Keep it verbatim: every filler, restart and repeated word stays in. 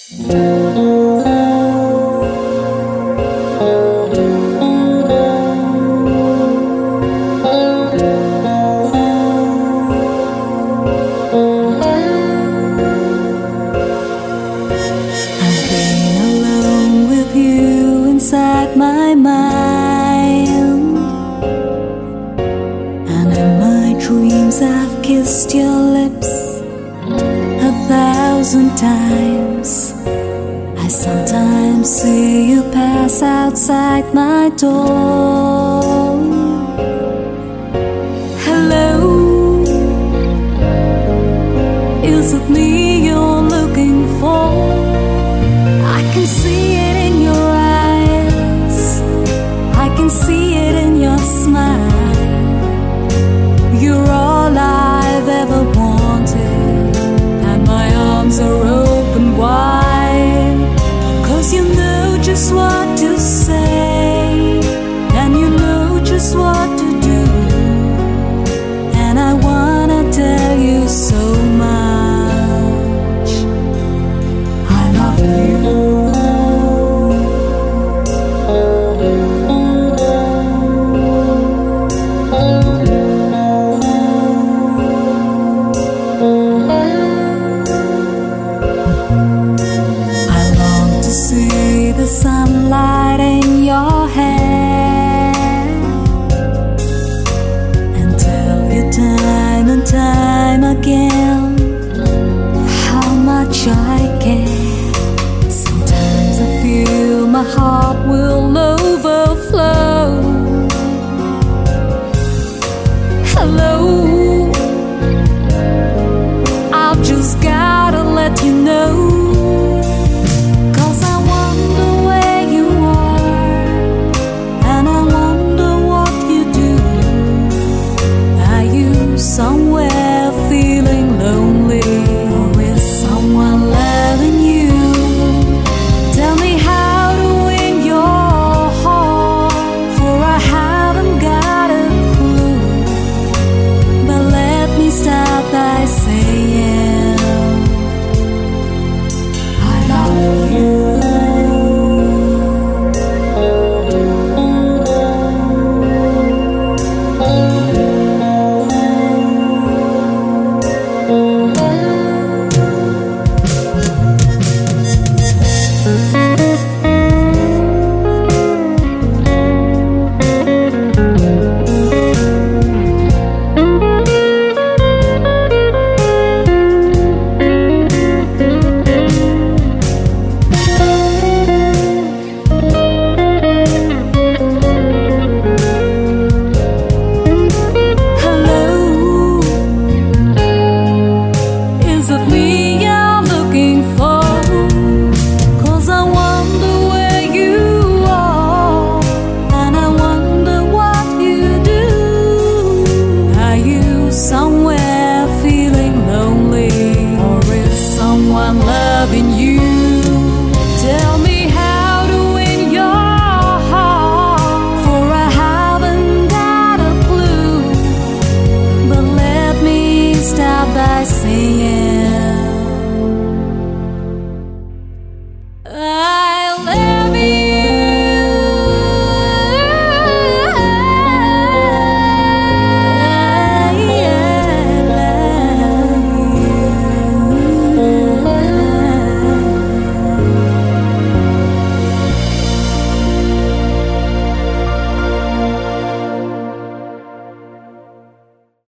Inside my mind, and in my dreams I've kissed your lips a thousand times. I sometimes see you pass outside my door. Hello, is it me you're looking for? I can see it in your eyes, I can see it in your smile. You're all I've ever wanted, and my arms are open wide. 'Cause you know just what to say, and you know just what to do, and I wanna tell you so much. I love you. See the sunlight in your hair, and tell you time and time again how much I care. Sometimes I feel my heart will overflow. Hello, I've just gotta let you know. Somewhere feeling lonely, or is someone loving you? Tell me how to win your heart, for I haven't got a clue. But let me start by saying I love you. Somewhere feeling lonely, or is someone loving you?